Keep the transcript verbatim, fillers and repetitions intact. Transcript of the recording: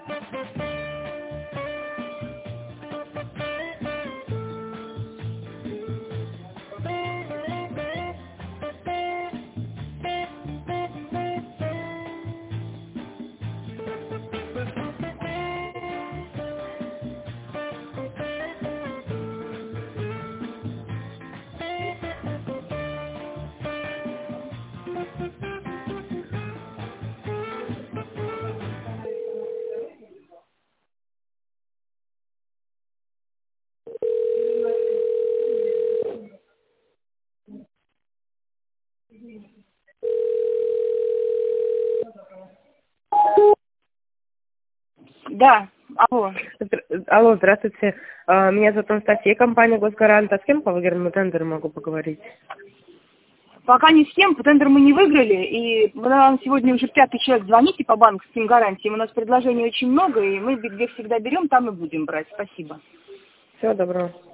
Да, алло. Алло, здравствуйте. А, Меня зовут Анастасия, компания «Госгарант». А с кем по выигранному тендеру могу поговорить? Пока ни с кем, тендер мы не выиграли, и нам сегодня уже пятый человек звоните по банковским гарантиям. У нас предложений очень много, и мы где всегда берем, там и будем брать. Спасибо. Всего доброго.